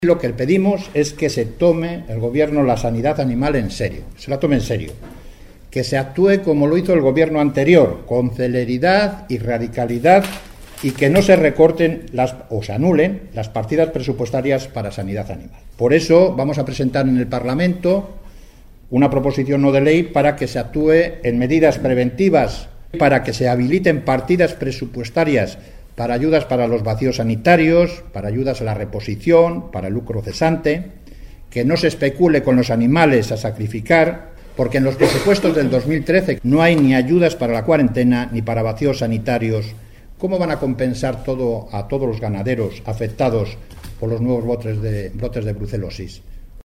Lo que pedimos es que se tome el Gobierno la sanidad animal en serio, se la tome en serio, que se actúe como lo hizo el Gobierno anterior, con celeridad y radicalidad, y que no se recorten o se anulen las partidas presupuestarias para sanidad animal. Por eso vamos a presentar en el Parlamento una proposición no de ley para que se actúe en medidas preventivas, para que se habiliten partidas presupuestarias para ayudas para los vacíos sanitarios, para ayudas a la reposición, para el lucro cesante, que no se especule con los animales a sacrificar, porque en los presupuestos del 2013 no hay ni ayudas para la cuarentena ni para vacíos sanitarios. ¿Cómo van a compensar todo a todos los ganaderos afectados por los nuevos brotes de brucelosis?